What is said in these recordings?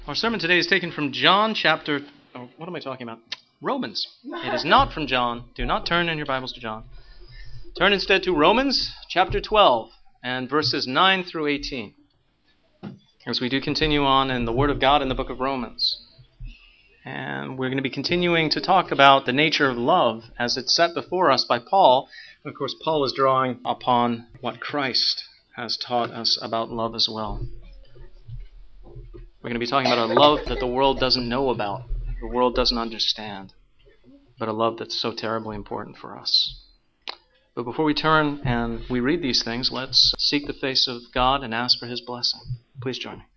Our sermon today is taken from John chapter... what am I talking about? Romans. It is not from John. Do not turn in your Bibles to John. Turn instead to Romans chapter 12 and verses 9 through 18. As we do continue on in the Word of God in the book of Romans. And we're going to be continuing to talk about the nature of love as it's set before us by Paul. And of course, Paul is drawing upon what Christ has taught us about love as well. We're going to be talking about a love that the world doesn't know about, the world doesn't understand, but a love that's so terribly important for us. But before we turn and we read these things, let's seek the face of God and ask for His blessing. Please join me.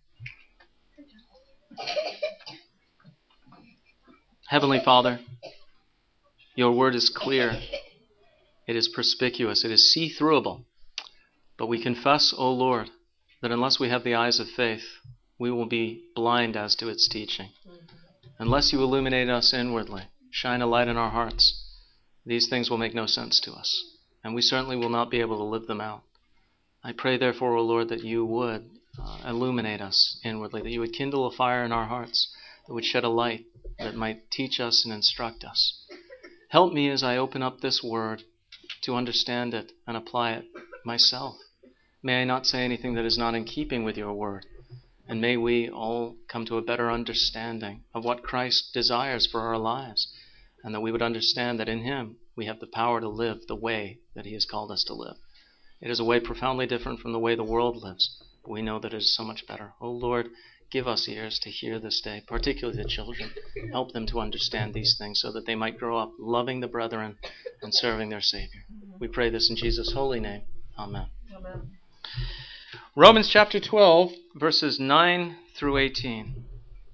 Heavenly Father, your word is clear. It is perspicuous. It is see-throughable. But we confess, O Lord, that unless we have the eyes of faith, we will be blind as to its teaching. Unless you illuminate us inwardly, shine a light in our hearts, these things will make no sense to us, and we certainly will not be able to live them out. I pray, therefore, O Lord, that you would illuminate us inwardly, that you would kindle a fire in our hearts, that would shed a light that might teach us and instruct us. Help me as I open up this word to understand it and apply it myself. May I not say anything that is not in keeping with your word. And may we all come to a better understanding of what Christ desires for our lives, and that we would understand that in Him we have the power to live the way that He has called us to live. It is a way profoundly different from the way the world lives, but we know that it is so much better. Oh Lord, give us ears to hear this day, particularly the children. Help them to understand these things so that they might grow up loving the brethren and serving their Savior. We pray this in Jesus' holy name. Amen. Amen. Romans chapter 12, verses 9 through 18.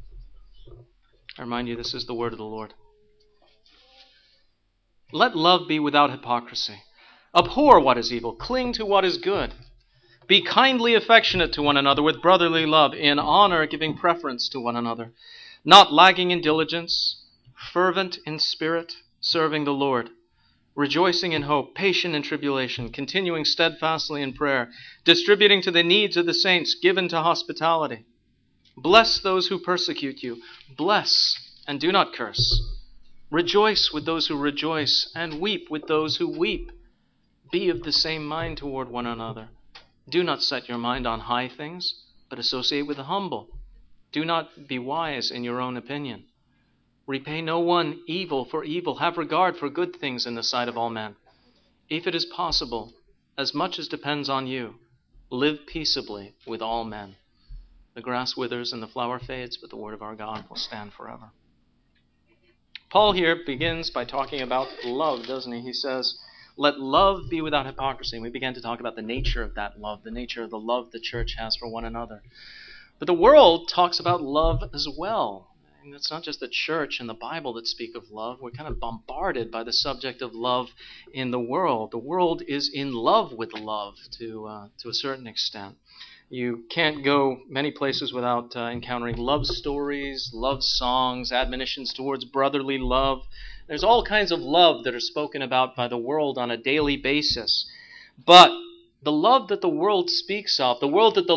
I remind you, this is the word of the Lord. Let love be without hypocrisy. Abhor what is evil. Cling to what is good. Be kindly affectionate to one another with brotherly love, in honor giving preference to one another, not lagging in diligence, fervent in spirit, serving the Lord, rejoicing in hope, patient in tribulation, continuing steadfastly in prayer, distributing to the needs of the saints, given to hospitality. Bless those who persecute you. Bless and do not curse. Rejoice with those who rejoice, and weep with those who weep. Be of the same mind toward one another. Do not set your mind on high things, but associate with the humble. Do not be wise in your own opinion. Repay no one evil for evil. Have regard for good things in the sight of all men. If it is possible, as much as depends on you, live peaceably with all men. The grass withers and the flower fades, but the word of our God will stand forever. Paul here begins by talking about love, doesn't he? He says, let love be without hypocrisy. And we began to talk about the nature of that love, the nature of the love the church has for one another. But the world talks about love as well. And it's not just the church and the Bible that speak of love. We're kind of bombarded by the subject of love in the world. The world is in love with love to a certain extent. You can't go many places without encountering love stories, love songs, admonitions towards brotherly love. There's all kinds of love that are spoken about by the world on a daily basis. But the love that the world speaks of, the love that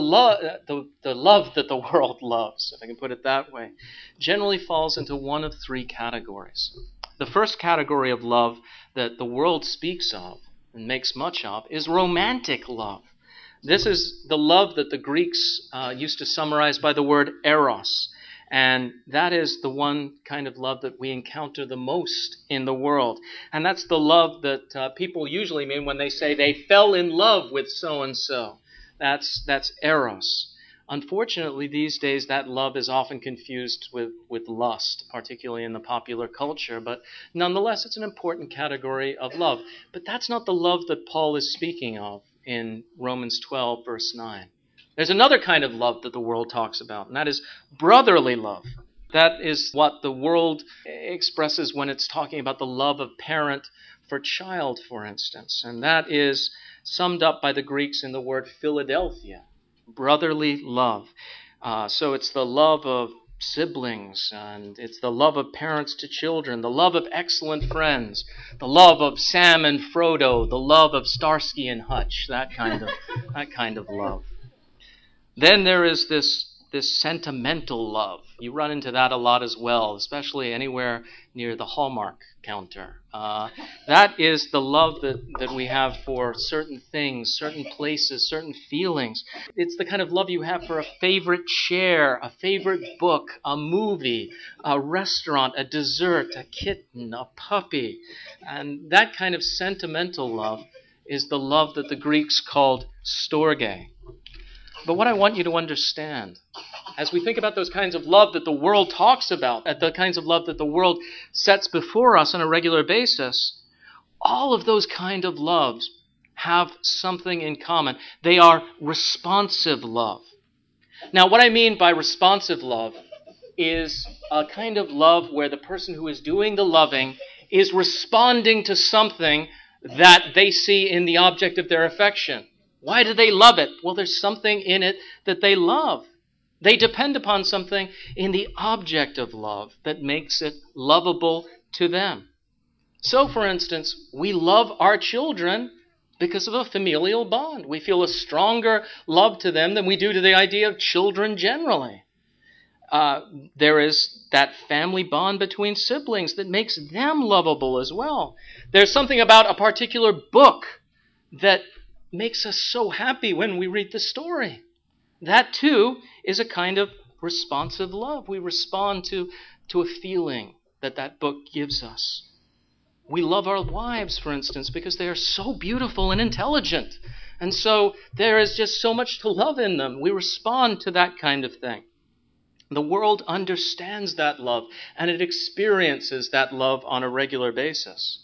the world loves, if I can put it that way, generally falls into one of three categories. The first category of love that the world speaks of and makes much of is romantic love. This is the love that the Greeks used to summarize by the word eros. And that is the one kind of love that we encounter the most in the world. And that's the love that people usually mean when they say they fell in love with so-and-so. That's eros. Unfortunately, these days, that love is often confused with lust, particularly in the popular culture. But nonetheless, it's an important category of love. But that's not the love that Paul is speaking of in Romans 12, verse 9. There's another kind of love that the world talks about, and that is brotherly love. That is what the world expresses when it's talking about the love of parent for child, for instance. And that is summed up by the Greeks in the word Philadelphia, brotherly love. So it's the love of siblings, and it's the love of parents to children, the love of excellent friends, the love of Sam and Frodo, the love of Starsky and Hutch, that kind of love. Then there is this this sentimental love. You run into that a lot as well, especially anywhere near the Hallmark counter. That is the love that we have for certain things, certain places, certain feelings. It's the kind of love you have for a favorite chair, a favorite book, a movie, a restaurant, a dessert, a kitten, a puppy. And that kind of sentimental love is the love that the Greeks called storge. But what I want you to understand, as we think about those kinds of love that the world talks about, at the kinds of love that the world sets before us on a regular basis, all of those kind of loves have something in common. They are responsive love. Now, what I mean by responsive love is a kind of love where the person who is doing the loving is responding to something that they see in the object of their affection. Why do they love it? Well, there's something in it that they love. They depend upon something in the object of love that makes it lovable to them. So, for instance, we love our children because of a familial bond. We feel a stronger love to them than we do to the idea of children generally. There is that family bond between siblings that makes them lovable as well. There's something about a particular book that makes us so happy when we read the story. That too is a kind of responsive love. We respond to a feeling that book gives us. We love our wives, for instance, because they are so beautiful and intelligent. And so there is just so much to love in them. We respond to that kind of thing. The world understands that love, and it experiences that love on a regular basis.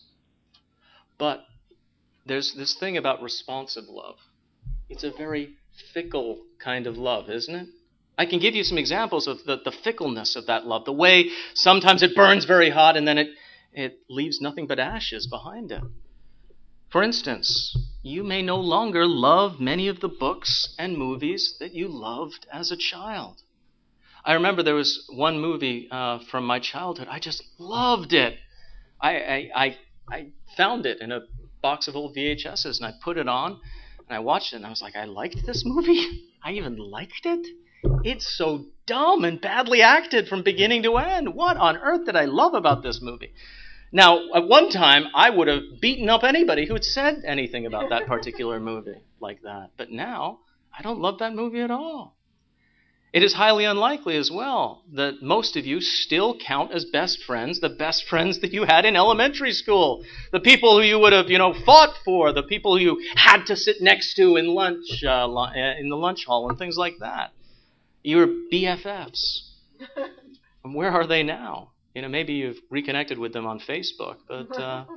But there's this thing about responsive love. It's a very fickle kind of love, isn't it? I can give you some examples of the fickleness of that love, the way sometimes it burns very hot and then it leaves nothing but ashes behind it. For instance, you may no longer love many of the books and movies that you loved as a child. I remember there was one movie from my childhood. I just loved it. I found it in a box of old VHSs, and I put it on, and I watched it, and I was like, I liked this movie? I even liked it? It's so dumb and badly acted from beginning to end. What on earth did I love about this movie? Now, at one time, I would have beaten up anybody who had said anything about that particular movie like that. But now, I don't love that movie at all. It is highly unlikely as well that most of you still count as best friends the best friends that you had in elementary school. The people who you would have, fought for, the people who you had to sit next to in lunch, in the lunch hall and things like that. Your BFFs. And where are they now? Maybe you've reconnected with them on Facebook, but,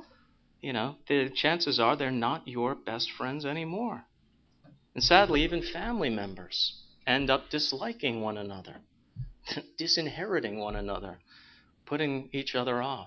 the chances are they're not your best friends anymore. And sadly, even family members end up disliking one another, disinheriting one another, putting each other off.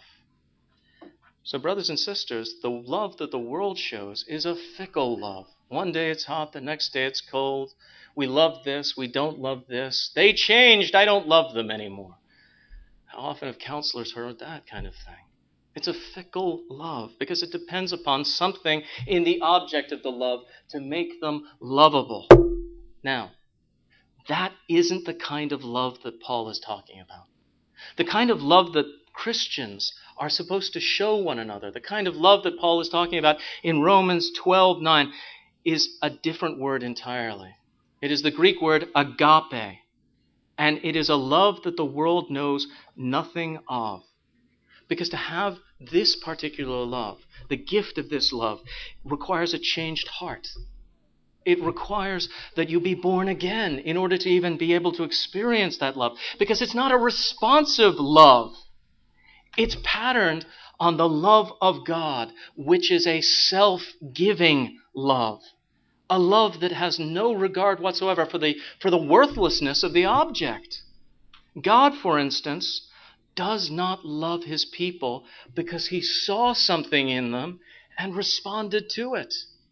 So, brothers and sisters, the love that the world shows is a fickle love. One day it's hot, the next day it's cold. We love this, we don't love this. They changed, I don't love them anymore. How often have counselors heard that kind of thing? It's a fickle love because it depends upon something in the object of the love to make them lovable. Now, that isn't the kind of love that Paul is talking about. The kind of love that Christians are supposed to show one another, the kind of love that Paul is talking about in Romans 12:9, is a different word entirely. It is the Greek word agape, and it is a love that the world knows nothing of. Because to have this particular love, the gift of this love, requires a changed heart. It requires that you be born again in order to even be able to experience that love. Because it's not a responsive love. It's patterned on the love of God, which is a self-giving love. A love that has no regard whatsoever for the worthlessness of the object. God, for instance, does not love his people because he saw something in them and responded to it.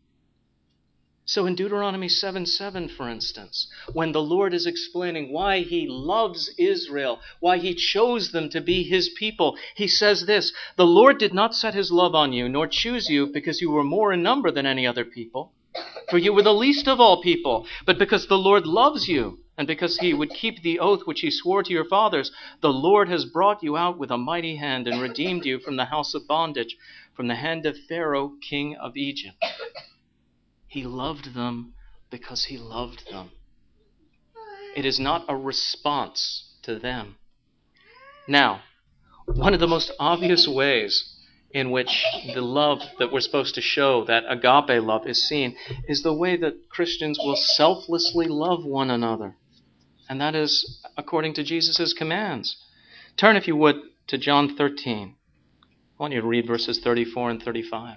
So in Deuteronomy 7:7, for instance, when the Lord is explaining why he loves Israel, why he chose them to be his people, he says this, "The Lord did not set his love on you, nor choose you because you were more in number than any other people, for you were the least of all people, but because the Lord loves you and because he would keep the oath which he swore to your fathers, the Lord has brought you out with a mighty hand and redeemed you from the house of bondage, from the hand of Pharaoh, king of Egypt. He loved them because he loved them. It is not a response to them. Now, one of the most obvious ways in which the love that we're supposed to show, that agape love, is seen, is the way that Christians will selflessly love one another. And that is according to Jesus' commands. Turn, if you would, to John 13. I want you to read verses 34 and 35.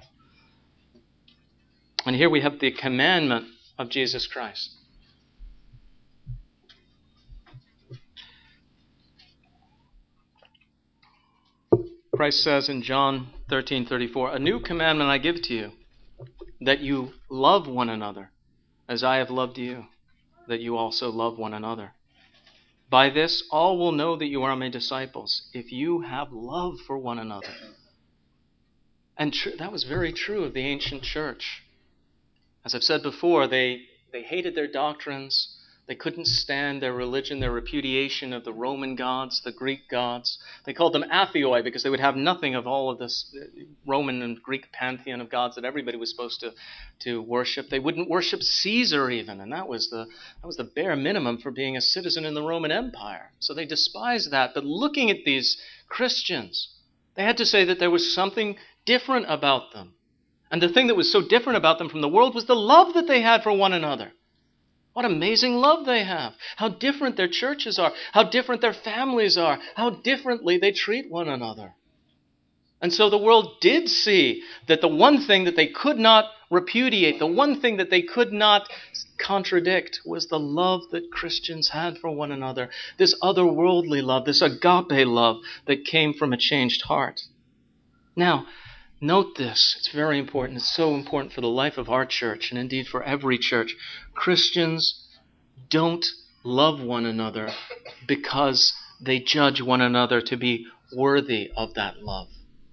And here we have the commandment of Jesus Christ. Christ says in John 13:34, "A new commandment I give to you, that you love one another, as I have loved you, that you also love one another. By this all will know that you are my disciples, if you have love for one another." And that was very true of the ancient church. As I've said before, they hated their doctrines. They couldn't stand their religion, their repudiation of the Roman gods, the Greek gods. They called them atheoi because they would have nothing of all of this Roman and Greek pantheon of gods that everybody was supposed to worship. They wouldn't worship Caesar even, and that was the bare minimum for being a citizen in the Roman Empire. So they despised that. But looking at these Christians, they had to say that there was something different about them. And the thing that was so different about them from the world was the love that they had for one another. What amazing love they have. How different their churches are. How different their families are. How differently they treat one another. And so the world did see that the one thing that they could not repudiate, the one thing that they could not contradict, was the love that Christians had for one another. This otherworldly love, this agape love that came from a changed heart. Now, note this. It's very important. It's so important for the life of our church, and indeed for every church. Christians don't love one another because they judge one another to be worthy of that love.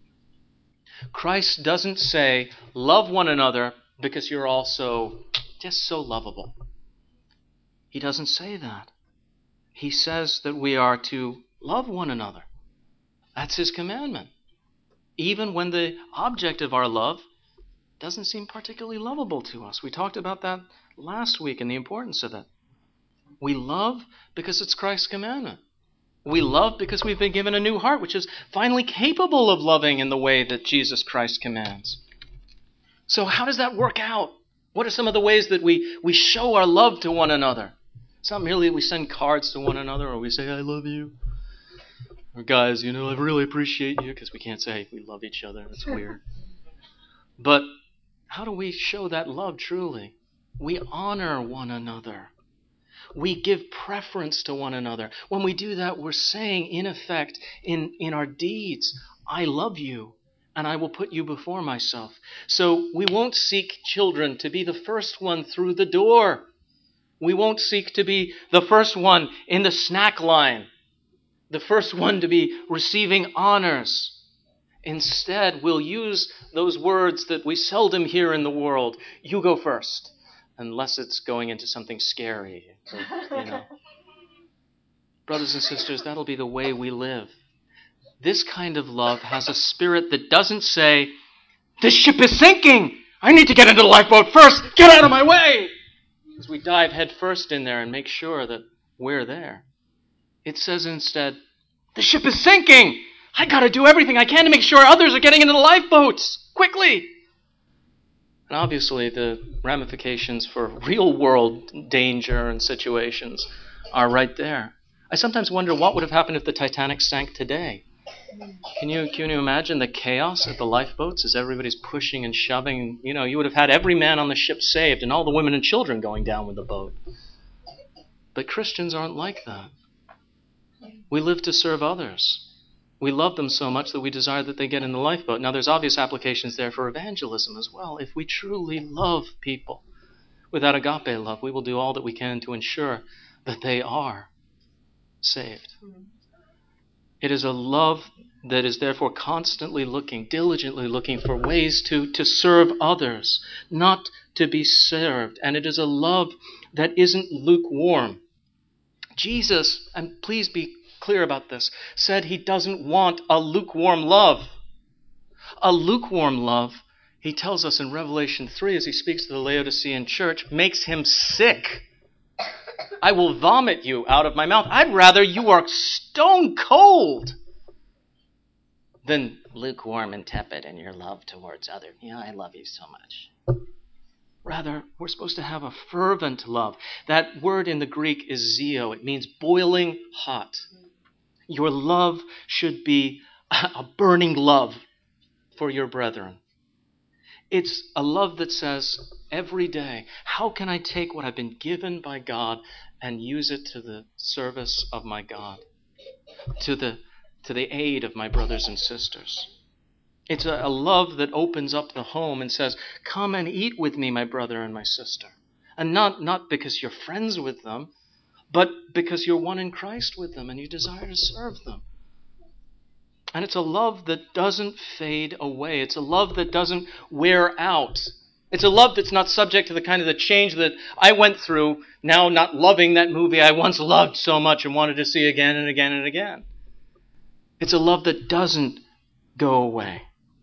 Christ doesn't say, love one another because you're also just so lovable. He doesn't say that. He says that we are to love one another. That's his commandment. Even when the object of our love doesn't seem particularly lovable to us. We talked about that last week and the importance of it. We love because it's Christ's commandment. We love because we've been given a new heart, which is finally capable of loving in the way that Jesus Christ commands. So how does that work out? What are some of the ways that we show our love to one another? It's not merely that we send cards to one another or we say, I love you. Or guys, I really appreciate you, because we can't say we love each other. It's weird. But how do we show that love truly? We honor one another. We give preference to one another. When we do that, we're saying, in effect, in our deeds, I love you, and I will put you before myself. So we won't seek children to be the first one through the door. We won't seek to be the first one in the snack line, the first one to be receiving honors. Instead, we'll use those words that we seldom hear in the world. You go first, unless it's going into something scary. Brothers and sisters, that'll be the way we live. This kind of love has a spirit that doesn't say, this ship is sinking! I need to get into the lifeboat first! Get out of my way! As we dive head first in there and make sure that we're there. It says instead, the ship is sinking! I got to do everything I can to make sure others are getting into the lifeboats! Quickly! And obviously the ramifications for real-world danger and situations are right there. I sometimes wonder what would have happened if the Titanic sank today. Can you imagine the chaos at the lifeboats as everybody's pushing and shoving? You would have had every man on the ship saved and all the women and children going down with the boat. But Christians aren't like that. We live to serve others. We love them so much that we desire that they get in the lifeboat. Now, there's obvious applications there for evangelism as well. If we truly love people with that agape love, we will do all that we can to ensure that they are saved. It is a love that is therefore constantly looking, diligently looking for ways to serve others, not to be served. And it is a love that isn't lukewarm. Jesus, and please be clear about this, said he doesn't want a lukewarm love. A lukewarm love, he tells us in Revelation 3 as he speaks to the Laodicean church, makes him sick. I will vomit you out of my mouth. I'd rather you are stone cold than lukewarm and tepid in your love towards others. Yeah, I love you so much. Rather, we're supposed to have a fervent love. That word in the Greek is zeo. It means boiling hot. Your love should be a burning love for your brethren. It's a love that says every day, how can I take what I've been given by God and use it to the service of my God, to the aid of my brothers and sisters? It's a love that opens up the home and says, come and eat with me, my brother and my sister. And not because you're friends with them, but because you're one in Christ with them and you desire to serve them. And it's a love that doesn't fade away. It's a love that doesn't wear out. It's a love that's not subject to the change that I went through, now not loving that movie I once loved so much and wanted to see again and again and again. It's a love that doesn't go away.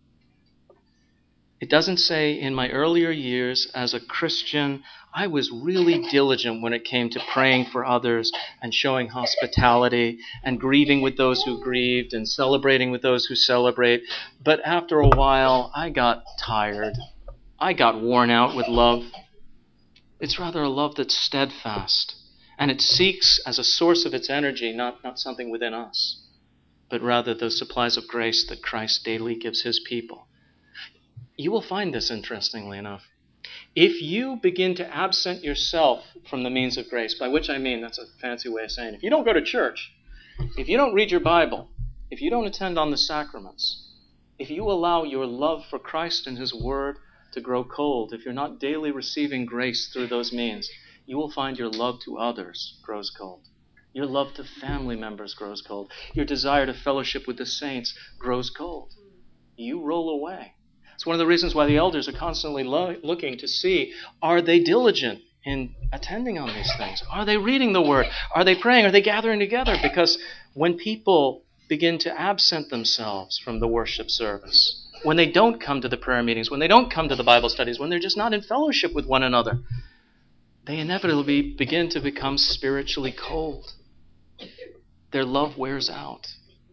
It doesn't say, in my earlier years as a Christian, I was really diligent when it came to praying for others and showing hospitality and grieving with those who grieved and celebrating with those who celebrate. But after a while, I got tired. I got worn out with love. It's rather a love that's steadfast, and it seeks as a source of its energy not something within us, but rather those supplies of grace that Christ daily gives his people. You will find this, interestingly enough. If you begin to absent yourself from the means of grace, by which I mean, that's a fancy way of saying, if you don't go to church, if you don't read your Bible, if you don't attend on the sacraments, if you allow your love for Christ and his word to grow cold, if you're not daily receiving grace through those means, you will find your love to others grows cold. Your love to family members grows cold. Your desire to fellowship with the saints grows cold. You roll away. It's one of the reasons why the elders are constantly looking to see, are they diligent in attending on these things? Are they reading the word? Are they praying? Are they gathering together? Because when people begin to absent themselves from the worship service, when they don't come to the prayer meetings, when they don't come to the Bible studies, when they're just not in fellowship with one another, they inevitably begin to become spiritually cold. Their love wears out.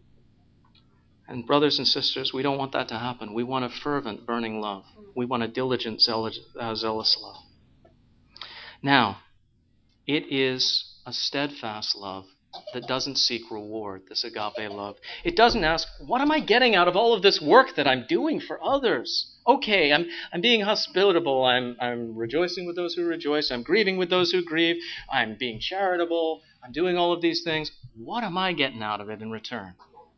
And brothers and sisters, we don't want that to happen. We want a fervent, burning love. We want a diligent, zealous love. Now, it is a steadfast love that doesn't seek reward, this agape love. It doesn't ask, what am I getting out of all of this work that I'm doing for others? Okay, I'm being hospitable. I'm rejoicing with those who rejoice. I'm grieving with those who grieve. I'm being charitable. I'm doing all of these things. What am I getting out of it in return?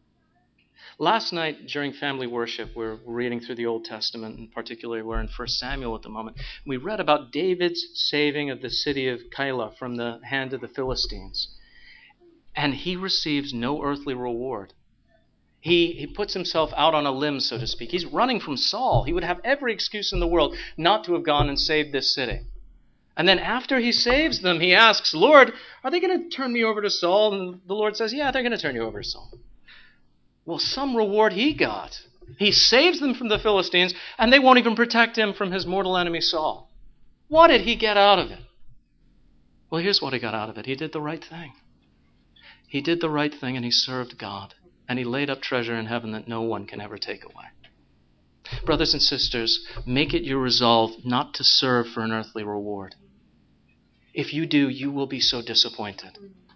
Last night during family worship, we're reading through the Old Testament, and particularly we're in 1 Samuel at the moment. We read about David's saving of the city of Keilah from the hand of the Philistines. And he receives no earthly reward. He puts himself out on a limb, so to speak. He's running from Saul. He would have every excuse in the world not to have gone and saved this city. And then after he saves them, he asks, Lord, are they going to turn me over to Saul? And the Lord says, yeah, they're going to turn you over to Saul. Well, some reward he got. He saves them from the Philistines, and they won't even protect him from his mortal enemy Saul. What did he get out of it? Well, here's what he got out of it. He did the right thing. He did the right thing, and he served God. And he laid up treasure in heaven that no one can ever take away. Brothers and sisters, make it your resolve not to serve for an earthly reward. If you do, you will be so disappointed.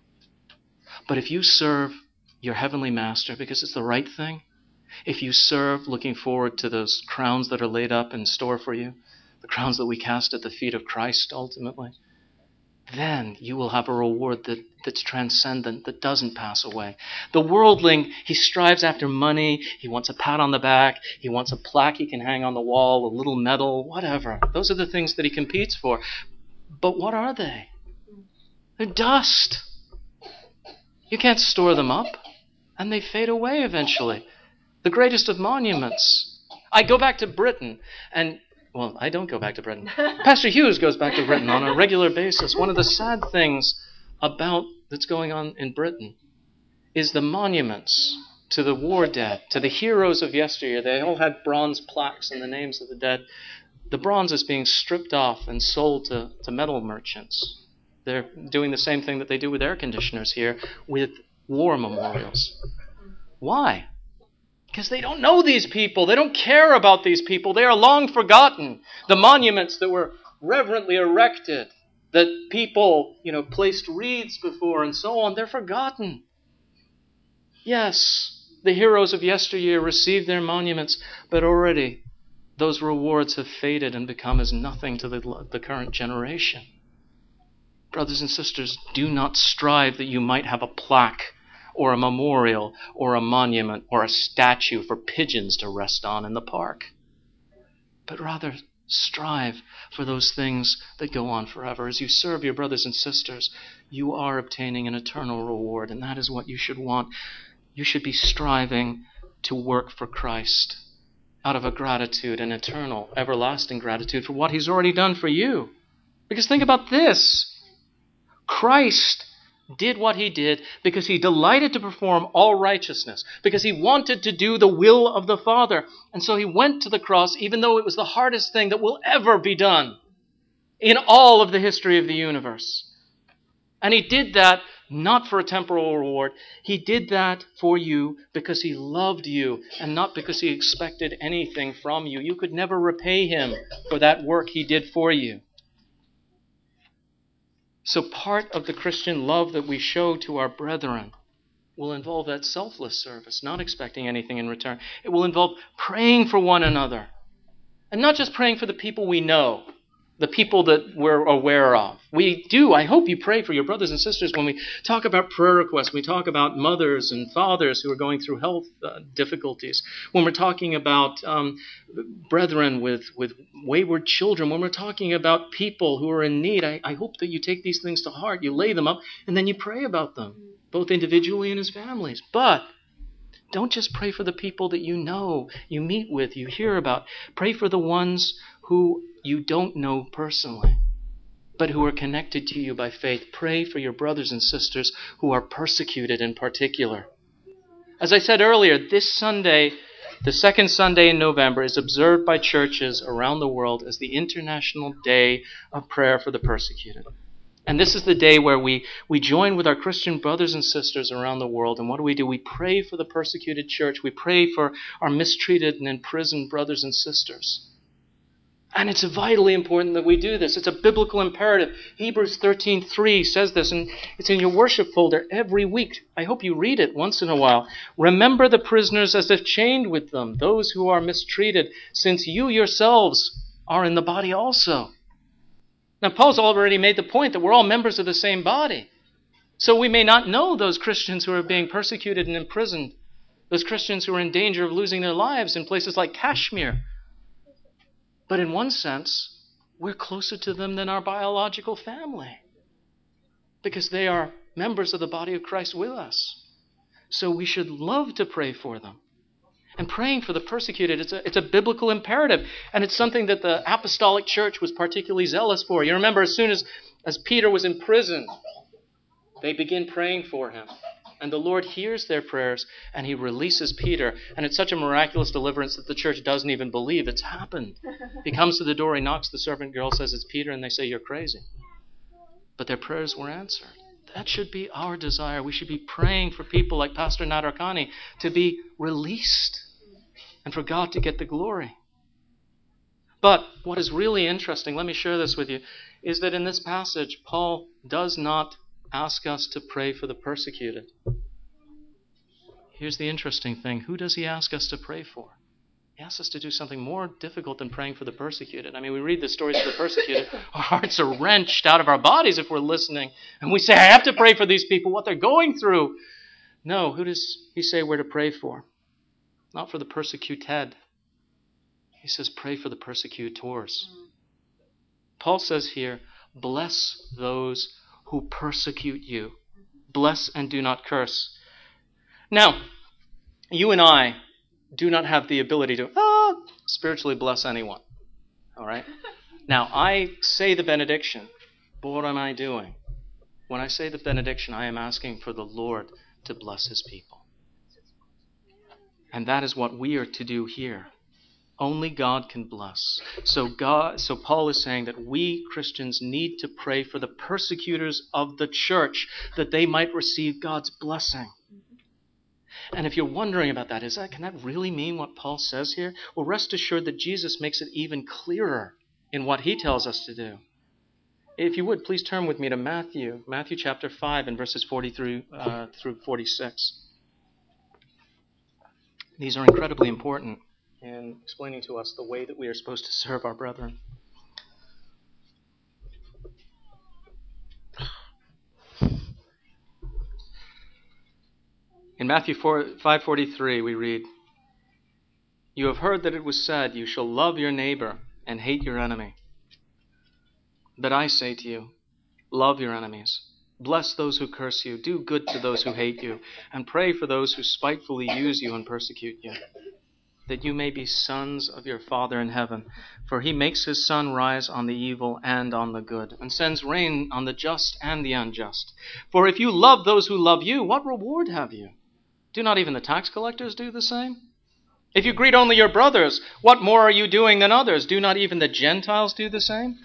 But if you serve your heavenly master because it's the right thing, if you serve looking forward to those crowns that are laid up in store for you, the crowns that we cast at the feet of Christ ultimately, then you will have a reward that's transcendent, that doesn't pass away. The worldling, he strives after money, he wants a pat on the back, he wants a plaque he can hang on the wall, a little medal, whatever. Those are the things that he competes for. But what are they? They're dust. You can't store them up, and they fade away eventually. The greatest of monuments. I go back to Britain, and well, I don't go back to Britain. Pastor Hughes goes back to Britain on a regular basis. One of the sad things about the that's going on in Britain is the monuments to the war dead, to the heroes of yesteryear. They all had bronze plaques in the names of the dead. The bronze is being stripped off and sold to metal merchants. They're doing the same thing that they do with air conditioners here with war memorials. Why? Because they don't know these people. They don't care about these people. They are long forgotten. The monuments that were reverently erected, that people, placed wreaths before and so on, they're forgotten. Yes, the heroes of yesteryear received their monuments, but already those rewards have faded and become as nothing to the current generation. Brothers and sisters, do not strive that you might have a plaque or a memorial or a monument or a statue for pigeons to rest on in the park, but rather strive for those things that go on forever. As you serve your brothers and sisters, you are obtaining an eternal reward, and that is what you should want. You should be striving to work for Christ out of a gratitude, an eternal, everlasting gratitude for what He's already done for you. Because think about this. Christ did what He did because He delighted to perform all righteousness, because He wanted to do the will of the Father. And so He went to the cross, even though it was the hardest thing that will ever be done in all of the history of the universe. And He did that not for a temporal reward. He did that for you because He loved you and not because He expected anything from you. You could never repay Him for that work He did for you. So part of the Christian love that we show to our brethren will involve that selfless service, not expecting anything in return. It will involve praying for one another. And not just praying for the people we know, the people that we're aware of. We do. I hope you pray for your brothers and sisters when we talk about prayer requests. We talk about mothers and fathers who are going through health difficulties. When we're talking about brethren with wayward children. When we're talking about people who are in need. I hope that you take these things to heart. You lay them up and then you pray about them, both individually and as families. But don't just pray for the people that you know, you meet with, you hear about. Pray for the ones who you don't know personally, but who are connected to you by faith. Pray for your brothers and sisters who are persecuted in particular. As I said earlier, this Sunday, the second Sunday in November, is observed by churches around the world as the International Day of Prayer for the Persecuted. And this is the day where we join with our Christian brothers and sisters around the world. And what do? We pray for the persecuted church. We pray for our mistreated and imprisoned brothers and sisters. And it's vitally important that we do this. It's a biblical imperative. Hebrews 13:3 says this, and it's in your worship folder every week. I hope you read it once in a while. Remember the prisoners as if chained with them, those who are mistreated, since you yourselves are in the body also. Now, Paul's already made the point that we're all members of the same body. So we may not know those Christians who are being persecuted and imprisoned, those Christians who are in danger of losing their lives in places like Kashmir. But in one sense, we're closer to them than our biological family, because they are members of the body of Christ with us. So we should love to pray for them. And praying for the persecuted, it's a biblical imperative. And it's something that the apostolic church was particularly zealous for. You remember, as soon as Peter was in prison, they begin praying for him. And the Lord hears their prayers, and He releases Peter. And it's such a miraculous deliverance that the church doesn't even believe it's happened. He comes to the door, he knocks, the servant girl says it's Peter, and they say, "You're crazy." But their prayers were answered. That should be our desire. We should be praying for people like Pastor Nadarkani to be released and for God to get the glory. But what is really interesting, let me share this with you, is that in this passage, Paul does not ask us to pray for the persecuted. Here's the interesting thing. Who does he ask us to pray for? He asks us to do something more difficult than praying for the persecuted. I mean, we read the stories of the persecuted. Our hearts are wrenched out of our bodies if we're listening. And we say, I have to pray for these people, what they're going through. No, who does he say we're to pray for? Not for the persecuted. He says, pray for the persecutors. Paul says here, bless those who persecute you. Bless and do not curse. Now, you and I do not have the ability to spiritually bless anyone. All right? Now, I say the benediction, but what am I doing? When I say the benediction, I am asking for the Lord to bless his people. And that is what we are to do here. Only God can bless. So Paul is saying that we Christians need to pray for the persecutors of the church that they might receive God's blessing. And if you're wondering about that, can that really mean what Paul says here? Well, rest assured that Jesus makes it even clearer in what he tells us to do. If you would, please turn with me to Matthew chapter 5 and verses 43 through 46. These are incredibly important in explaining to us the way that we are supposed to serve our brethren. In Matthew 5:43 we read, "You have heard that it was said, 'You shall love your neighbor and hate your enemy.' But I say to you, love your enemies. Bless those who curse you. Do good to those who hate you. And pray for those who spitefully use you and persecute you, that you may be sons of your Father in heaven. For he makes his sun rise on the evil and on the good, and sends rain on the just and the unjust. For if you love those who love you, what reward have you? Do not even the tax collectors do the same? If you greet only your brothers, what more are you doing than others? Do not even the Gentiles do the same?"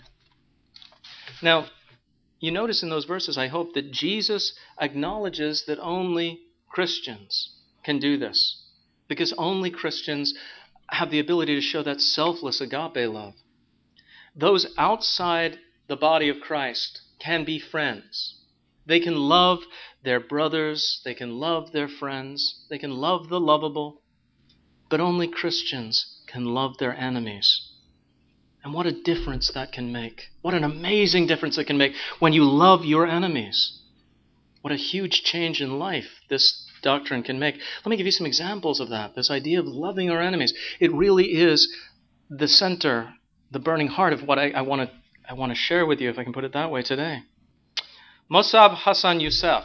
Now, you notice in those verses, I hope, that Jesus acknowledges that only Christians can do this, because only Christians have the ability to show that selfless agape love. Those outside the body of Christ can be friends. They can love their brothers, they can love their friends, they can love the lovable, but only Christians can love their enemies. And what a difference that can make. What an amazing difference it can make when you love your enemies. What a huge change in life this doctrine can make. Let me give you some examples of that. This idea of loving our enemies. It really is the center, the burning heart of what I want to share with you, if I can put it that way today. Mossab Hassan Youssef.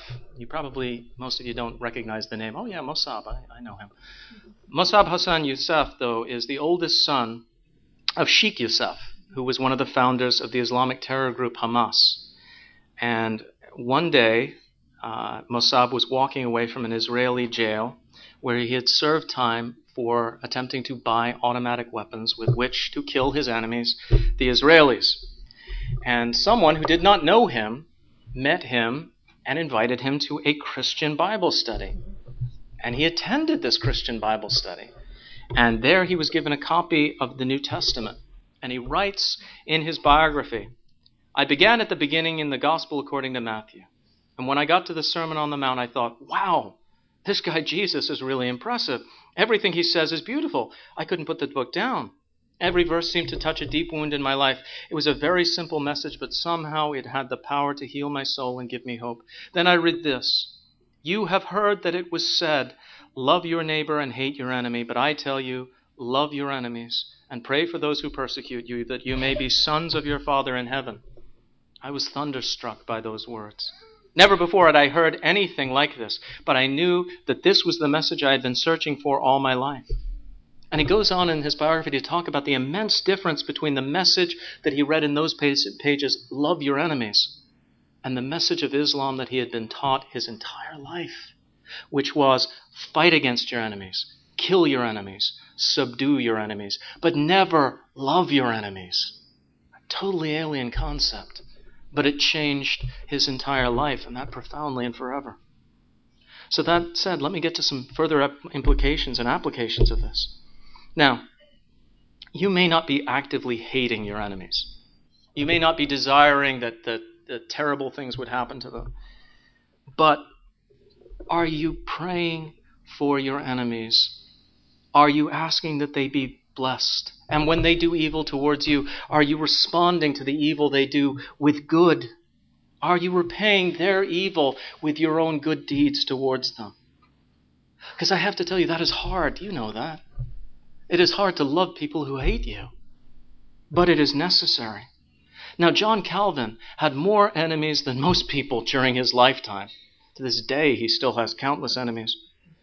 Most of you don't recognize the name. Oh yeah, Mossab, I know him. Mossab Hassan Youssef, though, is the oldest son of Sheikh Youssef, who was one of the founders of the Islamic terror group Hamas. And one day, Mossab was walking away from an Israeli jail where he had served time for attempting to buy automatic weapons with which to kill his enemies, the Israelis. And someone who did not know him met him and invited him to a Christian Bible study. And he attended this Christian Bible study. And there he was given a copy of the New Testament. And he writes in his biography, "I began at the beginning in the Gospel according to Matthew. And when I got to the Sermon on the Mount, I thought, wow, this guy Jesus is really impressive. Everything he says is beautiful. I couldn't put the book down. Every verse seemed to touch a deep wound in my life. It was a very simple message, but somehow it had the power to heal my soul and give me hope. Then I read this. You have heard that it was said, 'Love your neighbor and hate your enemy.' But I tell you, love your enemies and pray for those who persecute you, that you may be sons of your Father in heaven." I was thunderstruck by those words. Never before had I heard anything like this, but I knew that this was the message I had been searching for all my life. And he goes on in his biography to talk about the immense difference between the message that he read in those pages, love your enemies, and the message of Islam that he had been taught his entire life, which was fight against your enemies, kill your enemies, subdue your enemies, but never love your enemies. A totally alien concept, but it changed his entire life, and that profoundly and forever. So that said, let me get to some further implications and applications of this. Now, you may not be actively hating your enemies. You may not be desiring that terrible things would happen to them. But are you praying for your enemies? Are you asking that they be blessed? And when they do evil towards you, are you responding to the evil they do with good? Are you repaying their evil with your own good deeds towards them? Because I have to tell you, that is hard. You know that. It is hard to love people who hate you. But it is necessary. Now, John Calvin had more enemies than most people during his lifetime. To this day, he still has countless enemies.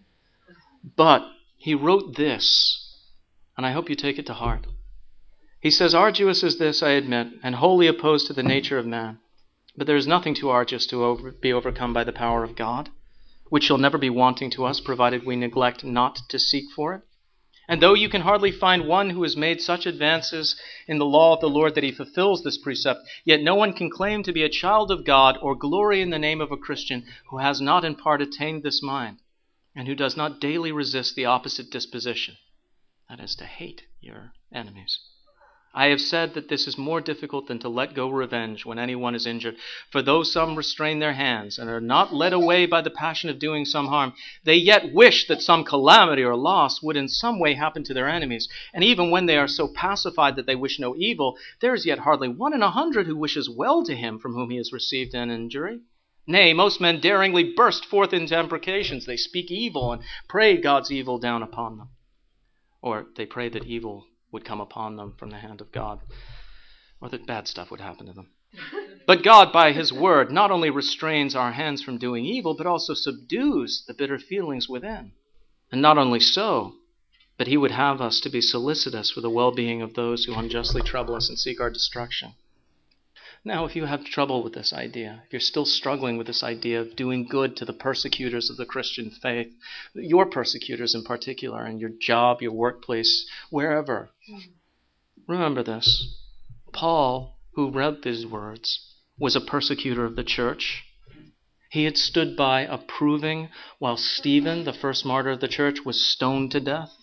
But he wrote this, and I hope you take it to heart. He says, "Arduous is this, I admit, and wholly opposed to the nature of man. But there is nothing too arduous to be overcome by the power of God, which shall never be wanting to us, provided we neglect not to seek for it. And though you can hardly find one who has made such advances in the law of the Lord that he fulfills this precept, yet no one can claim to be a child of God or glory in the name of a Christian who has not in part attained this mind, and who does not daily resist the opposite disposition, that is, to hate your enemies. I have said that this is more difficult than to let go revenge when anyone is injured. For though some restrain their hands and are not led away by the passion of doing some harm, they yet wish that some calamity or loss would in some way happen to their enemies. And even when they are so pacified that they wish no evil, there is yet hardly 1 in 100 who wishes well to him from whom he has received an injury. Nay, most men daringly burst forth into imprecations. They speak evil and pray God's evil down upon them. Or they pray that evil would come upon them from the hand of God, or that bad stuff would happen to them. But God, by his word, not only restrains our hands from doing evil, but also subdues the bitter feelings within. And not only so, but he would have us to be solicitous for the well-being of those who unjustly trouble us and seek our destruction. Now, if you have trouble with this idea, if you're still struggling with this idea of doing good to the persecutors of the Christian faith, your persecutors in particular, in your job, your workplace, wherever, remember this. Paul, who wrote these words, was a persecutor of the church. He had stood by approving while Stephen, the first martyr of the church, was stoned to death.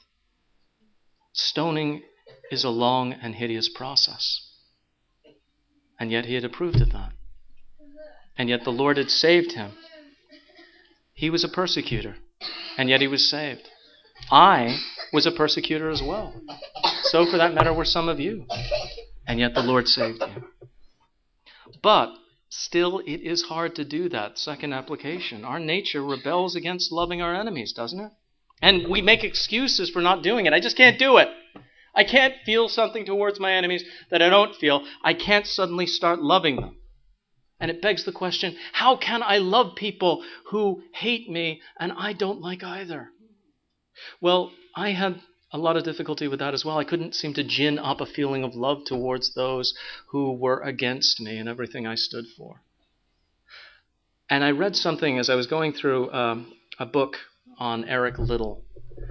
Stoning is a long and hideous process. And yet he had approved of that. And yet the Lord had saved him. He was a persecutor, and yet he was saved. I was a persecutor as well. So for that matter were some of you. And yet the Lord saved you. But still it is hard to do that second application. Our nature rebels against loving our enemies, doesn't it? And we make excuses for not doing it. I just can't do it. I can't feel something towards my enemies that I don't feel. I can't suddenly start loving them. And it begs the question, how can I love people who hate me and I don't like either? Well, I had a lot of difficulty with that as well. I couldn't seem to gin up a feeling of love towards those who were against me and everything I stood for. And I read something as I was going through a book on Eric Liddell.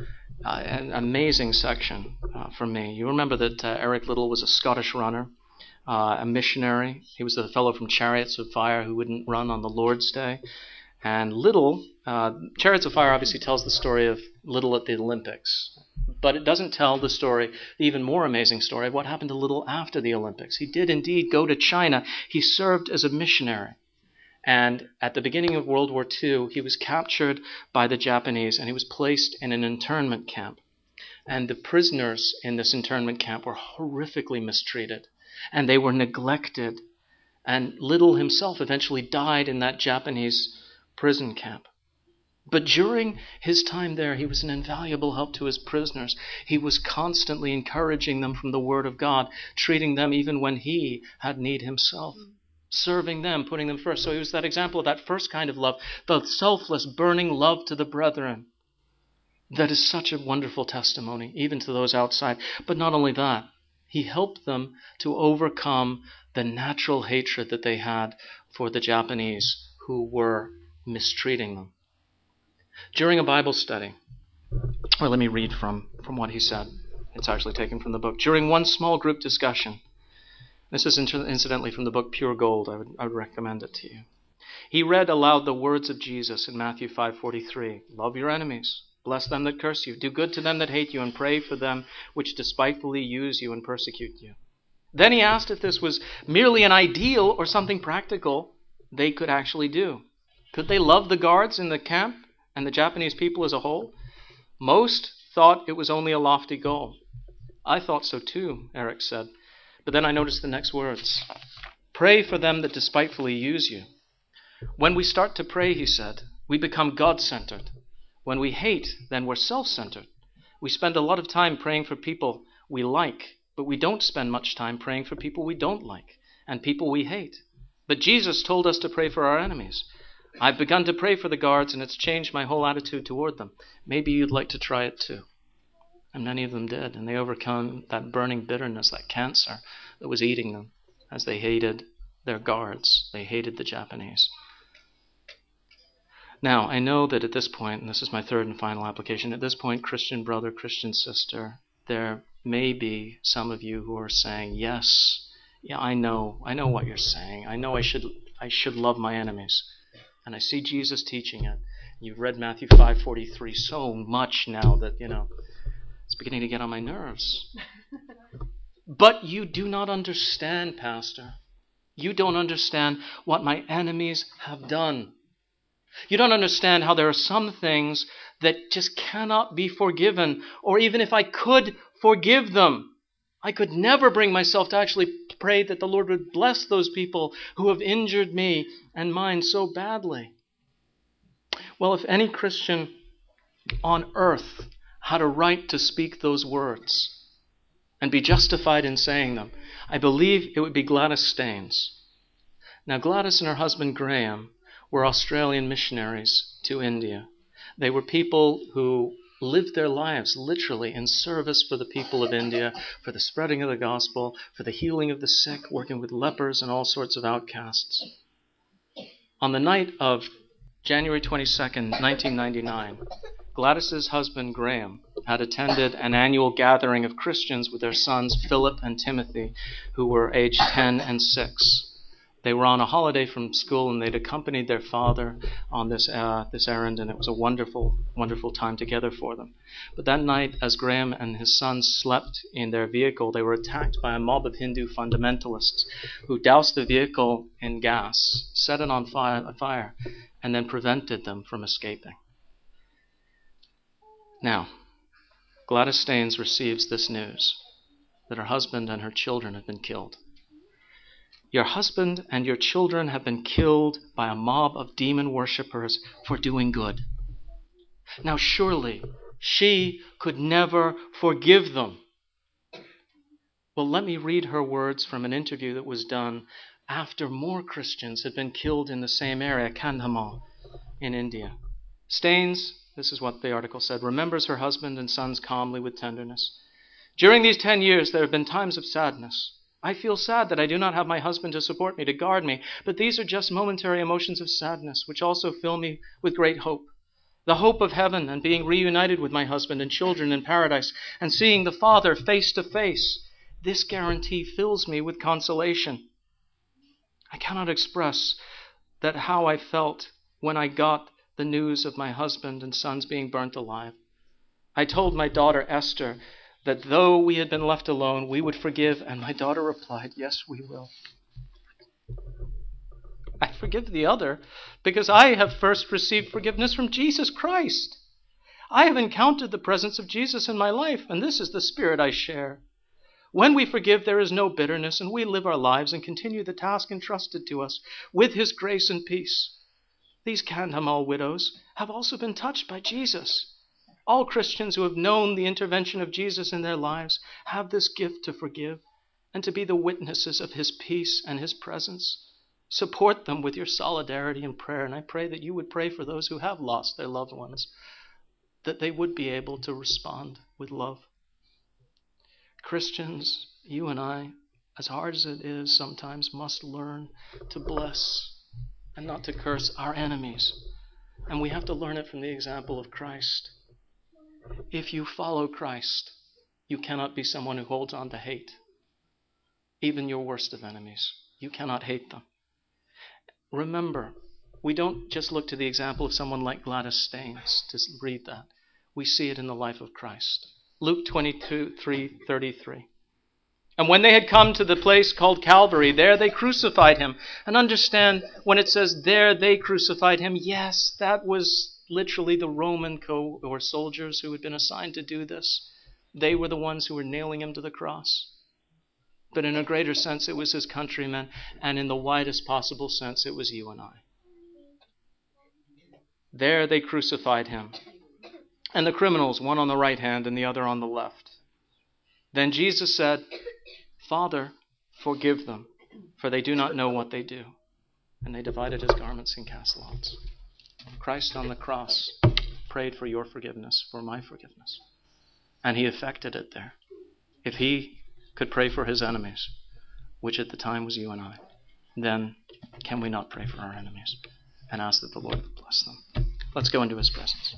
An amazing section for me. You remember that Eric Liddell was a Scottish runner, a missionary. He was the fellow from Chariots of Fire who wouldn't run on the Lord's Day. And Liddell, Chariots of Fire obviously tells the story of Liddell at the Olympics. But it doesn't tell the story, the even more amazing story of what happened to Liddell after the Olympics. He did indeed go to China. He served as a missionary. And at the beginning of World War II, he was captured by the Japanese and he was placed in an internment camp. And the prisoners in this internment camp were horrifically mistreated and they were neglected. And Liddell himself eventually died in that Japanese prison camp. But during his time there, he was an invaluable help to his prisoners. He was constantly encouraging them from the Word of God, treating them even when he had need himself. Serving them, putting them first. So he was that example of that first kind of love, the selfless, burning love to the brethren. That is such a wonderful testimony, even to those outside. But not only that, he helped them to overcome the natural hatred that they had for the Japanese who were mistreating them. During a Bible study, or let me read from what he said. It's actually taken from the book. During one small group discussion, this is incidentally from the book Pure Gold. I would recommend it to you. He read aloud the words of Jesus in Matthew 5:43. Love your enemies. Bless them that curse you. Do good to them that hate you, and pray for them which despitefully use you and persecute you. Then he asked if this was merely an ideal or something practical they could actually do. Could they love the guards in the camp and the Japanese people as a whole? Most thought it was only a lofty goal. I thought so too, Eric said. But then I noticed the next words. Pray for them that despitefully use you. When we start to pray, he said, we become God-centered. When we hate, then we're self-centered. We spend a lot of time praying for people we like, but we don't spend much time praying for people we don't like and people we hate. But Jesus told us to pray for our enemies. I've begun to pray for the guards, and it's changed my whole attitude toward them. Maybe you'd like to try it too. And many of them did, and they overcome that burning bitterness, that cancer that was eating them as they hated their guards. They hated the Japanese. Now, I know that at this point, and this is my third and final application, at this point, Christian brother, Christian sister, there may be some of you who are saying, yes, yeah, I know what you're saying. I know I should love my enemies. And I see Jesus teaching it. You've read Matthew 5:43 so much now that, it's beginning to get on my nerves. But you do not understand, Pastor. You don't understand what my enemies have done. You don't understand how there are some things that just cannot be forgiven, or even if I could forgive them, I could never bring myself to actually pray that the Lord would bless those people who have injured me and mine so badly. Well, if any Christian on earth had a right to speak those words and be justified in saying them, I believe it would be Gladys Staines. Now, Gladys and her husband Graham were Australian missionaries to India. They were people who lived their lives literally in service for the people of India, for the spreading of the gospel, for the healing of the sick, working with lepers and all sorts of outcasts. On the night of January 22nd, 1999, Gladys's husband Graham had attended an annual gathering of Christians with their sons Philip and Timothy, who were aged 10 and 6. They were on a holiday from school, and they'd accompanied their father on this errand, and it was a wonderful, wonderful time together for them. But that night, as Graham and his sons slept in their vehicle, they were attacked by a mob of Hindu fundamentalists who doused the vehicle in gas, set it on fire, and then prevented them from escaping. Now, Gladys Staines receives this news that her husband and her children have been killed. Your husband and your children have been killed by a mob of demon worshippers for doing good. Now, surely she could never forgive them. Well, let me read her words from an interview that was done after more Christians had been killed in the same area, Kandhamal, in India. Staines, this is what the article said, remembers her husband and sons calmly with tenderness. During these 10 years, there have been times of sadness. I feel sad that I do not have my husband to support me, to guard me, but these are just momentary emotions of sadness, which also fill me with great hope. The hope of heaven and being reunited with my husband and children in paradise and seeing the Father face to face. This guarantee fills me with consolation. I cannot express that how I felt when I got the news of my husband and sons being burnt alive. I told my daughter Esther that though we had been left alone, we would forgive, and my daughter replied, yes, we will. I forgive the other because I have first received forgiveness from Jesus Christ. I have encountered the presence of Jesus in my life, and this is the spirit I share. When we forgive, there is no bitterness, and we live our lives and continue the task entrusted to us with His grace and peace. These Kandhamal widows have also been touched by Jesus. All Christians who have known the intervention of Jesus in their lives have this gift to forgive and to be the witnesses of His peace and His presence. Support them with your solidarity and prayer, and I pray that you would pray for those who have lost their loved ones, that they would be able to respond with love. Christians, you and I, as hard as it is sometimes, must learn to bless and not to curse our enemies. And we have to learn it from the example of Christ. If you follow Christ, you cannot be someone who holds on to hate. Even your worst of enemies, you cannot hate them. Remember, we don't just look to the example of someone like Gladys Staines to read that. We see it in the life of Christ. Luke 22:33. And when they had come to the place called Calvary, there they crucified him. And understand, when it says there they crucified him, yes, that was literally the Roman or soldiers who had been assigned to do this. They were the ones who were nailing him to the cross. But in a greater sense, it was his countrymen, and in the widest possible sense, it was you and I. There they crucified him. And the criminals, one on the right hand and the other on the left. Then Jesus said, Father, forgive them, for they do not know what they do. And they divided his garments and cast lots. Christ on the cross prayed for your forgiveness, for my forgiveness. And he effected it there. If he could pray for his enemies, which at the time was you and I, then can we not pray for our enemies and ask that the Lord would bless them? Let's go into his presence.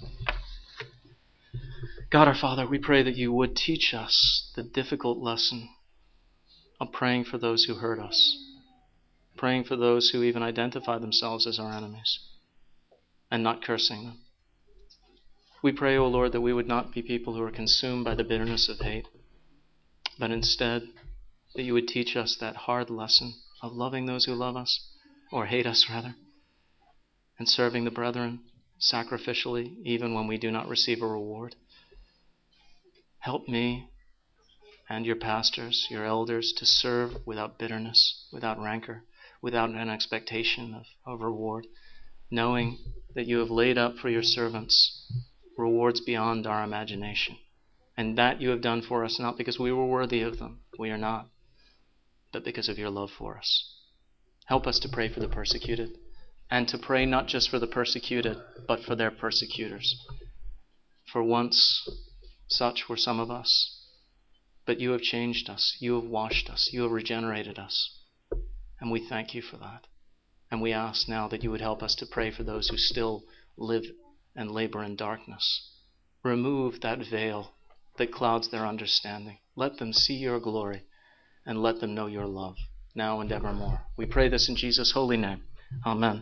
God our Father, we pray that you would teach us the difficult lesson of praying for those who hurt us, praying for those who even identify themselves as our enemies, and not cursing them. We pray, O Lord, that we would not be people who are consumed by the bitterness of hate, but instead that you would teach us that hard lesson of loving those who love us, or hate us rather, and serving the brethren sacrificially even when we do not receive a reward. Help me and your pastors, your elders, to serve without bitterness, without rancor, without an expectation of reward, knowing that you have laid up for your servants rewards beyond our imagination, and that you have done for us not because we were worthy of them, we are not, but because of your love for us. Help us to pray for the persecuted, and to pray not just for the persecuted, but for their persecutors. For once such were some of us, but you have changed us, you have washed us, you have regenerated us, and we thank you for that. And we ask now that you would help us to pray for those who still live and labor in darkness. Remove that veil that clouds their understanding. Let them see your glory, and let them know your love, now and evermore. We pray this in Jesus' holy name. Amen.